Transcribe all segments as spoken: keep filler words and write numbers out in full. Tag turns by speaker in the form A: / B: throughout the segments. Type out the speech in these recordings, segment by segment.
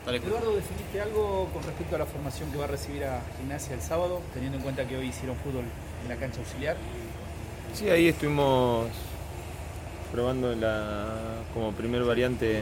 A: Dale.
B: Eduardo, ¿definiste algo con respecto a la formación que va a recibir a Gimnasia el sábado, teniendo en cuenta que hoy hicieron fútbol en la cancha auxiliar?
C: Sí, ahí estuvimos probando la, como primer variante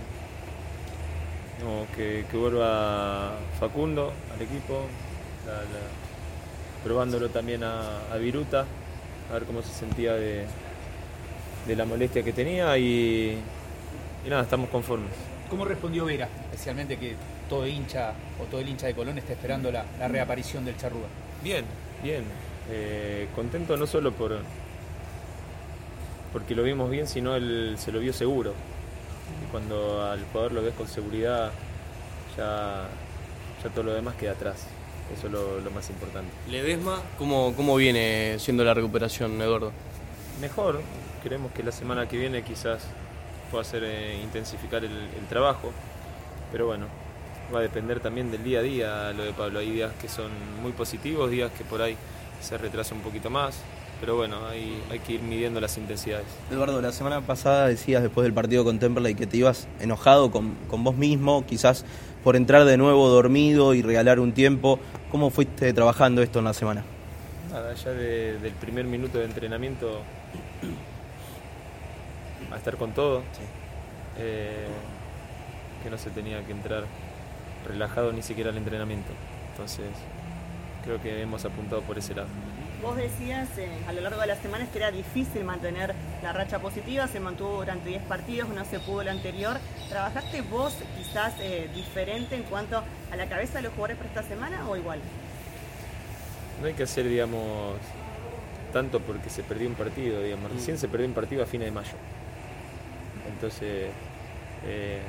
C: no, que, que vuelva Facundo al equipo, la, la, probándolo también a, a Viruta, a ver cómo se sentía de, de la molestia que tenía y, y nada, estamos conformes.
B: ¿Cómo respondió Vera, especialmente que todo hincha o todo el hincha de Colón está esperando la, la reaparición del Charrúa?
C: Bien, bien, eh, contento no solo por porque lo vimos bien, sino él se lo vio seguro. Y cuando al jugador lo ves con seguridad, ya, ya todo lo demás queda atrás. Eso es lo, lo más importante.
A: Ledesma, ¿cómo, ¿cómo viene siendo la recuperación, Eduardo?
C: Mejor, queremos que la semana que viene quizás pueda hacer eh, intensificar el, el trabajo, pero bueno, va a depender también del día a día lo de Pablo. Hay días que son muy positivos, días que por ahí se retrasa un poquito más, pero bueno, hay, hay que ir midiendo las intensidades.
D: Eduardo, la semana pasada decías después del partido con Temperley que te ibas enojado con, con vos mismo, quizás por entrar de nuevo dormido y regalar un tiempo. ¿Cómo fuiste trabajando esto en la semana?
C: Nada, ya de, del primer minuto de entrenamiento a estar con todo, sí. eh, que no se tenía que entrar relajado ni siquiera al entrenamiento. Entonces, creo que hemos apuntado por ese lado.
E: Vos decías eh, a lo largo de las semanas que era difícil mantener la racha positiva, se mantuvo durante diez partidos, no se pudo el anterior. ¿Trabajaste vos quizás eh, diferente en cuanto a la cabeza de los jugadores para esta semana o igual?
C: No hay que hacer, digamos, tanto porque se perdió un partido, digamos. Recién mm. se perdió un partido a fines de mayo. Entonces, eh,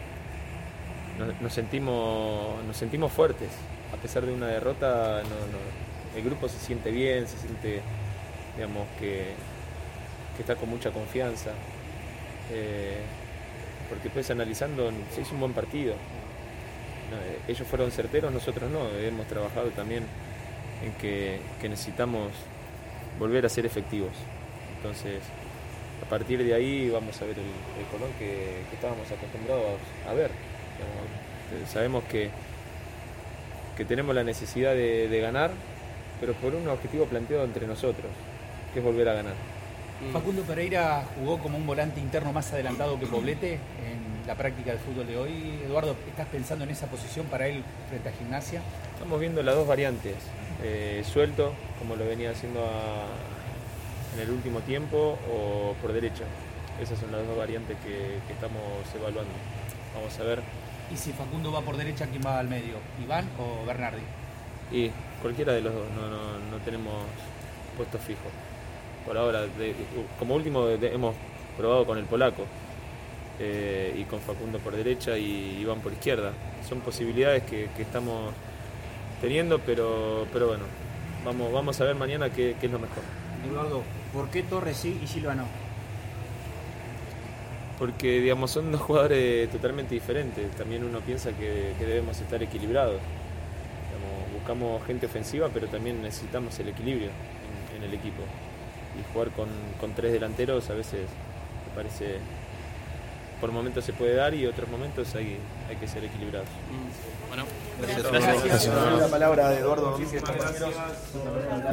C: nos, nos, sentimos, nos sentimos fuertes. A pesar de una derrota, no, no, el grupo se siente bien, se siente, digamos, que, que está con mucha confianza. Eh, porque pues analizando, se hizo un buen partido. No, eh, ellos fueron certeros, nosotros no. Hemos trabajado también en que, que necesitamos volver a ser efectivos. Entonces, a partir de ahí vamos a ver el, el Colón que, que estábamos acostumbrados a ver. Digamos, sabemos que, que tenemos la necesidad de, de ganar, pero por un objetivo planteado entre nosotros, que es volver a ganar.
B: Facundo Pereira jugó como un volante interno más adelantado que Poblete en la práctica del fútbol de hoy. Eduardo, ¿estás pensando en esa posición para él frente a Gimnasia?
C: Estamos viendo las dos variantes, eh, suelto, como lo venía haciendo a, en el último tiempo, o por derecha. Esas son las dos variantes que, que estamos evaluando. Vamos a ver.
B: ¿Y si Facundo va por derecha, quién va al medio? ¿Iván o Bernardi?
C: Y cualquiera de los dos, no, no, no tenemos puesto fijo. Por ahora, de, como último de, hemos probado con el polaco eh, y con Facundo por derecha y Iván por izquierda. Son posibilidades que, que estamos teniendo, pero, pero bueno, vamos, vamos a ver mañana qué, qué es lo mejor.
B: Eduardo, ¿por qué Torres sí y Silva no?
C: Porque, digamos, son dos jugadores totalmente diferentes. También uno piensa que, que debemos estar equilibrados. Digamos, buscamos gente ofensiva, pero también necesitamos el equilibrio en, en el equipo. Y jugar con, con tres delanteros a veces me parece, por momentos se puede dar y otros momentos hay, hay que ser equilibrados.
A: Bueno,
D: gracias.
A: gracias.
D: gracias. La palabra de Eduardo.